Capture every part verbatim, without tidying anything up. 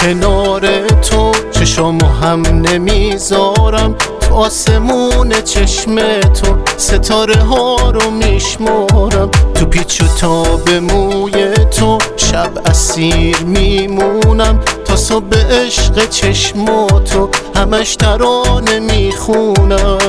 کنار تو چشامو هم نمیذارم، تو آسمون چشم تو ستاره ها رو میشمارم، تو پیچ و تاب موی تو شب اسیر میمونم، تا صبح عشق چشم تو همش ترانه میخونم.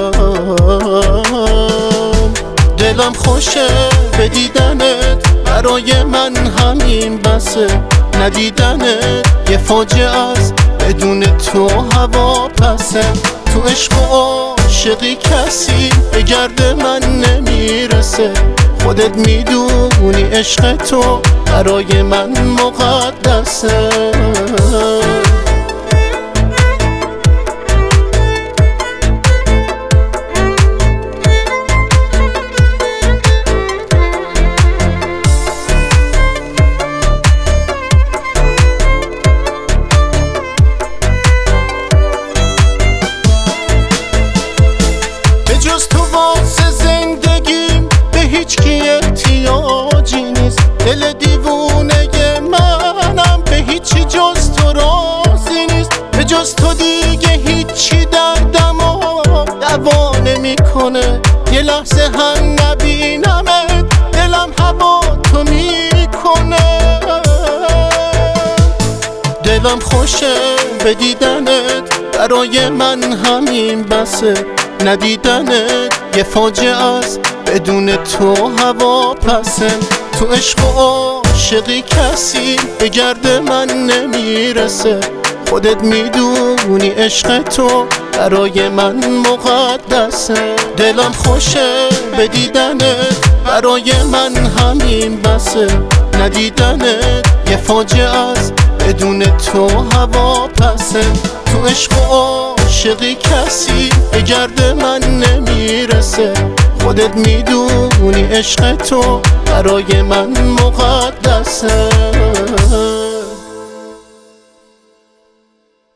دلم خوشه به دیدنت، برای من همین بسه، ندیدنت یه فاجعه است، بدون تو هوا پسه. تو عشق و عاشقی کسی به گرد من نمیرسه، خودت میدونی عشق تو برای من مقدسه. جز تو واسه زندگیم به هیچ کی احتیاجی نیست، دل دیوونه منم به هیچی جز تو راضی نیست، به جز تو دیگه هیچی دردمو دوا نمیکنه، یه لحظه هم نبینمت دلم هوا تو میکنه. دلم خوشه به دیدنت، برای من همین بسه، ندیدنت یه فاجعه است، بدون تو هوا پسه. تو عشق و عاشقی کسی به گرد من نمیرسه، خودت میدونی عشق تو برای من مقدسه. دلم خوشه به دیدنت، برای من همین بسه، ندیدنت یه فاجعه است، بدون تو هوا پسه. تو عشق و عاشقی کسی به گرد من نمیرسه، خودت میدونی عشق تو برای من مقدسه.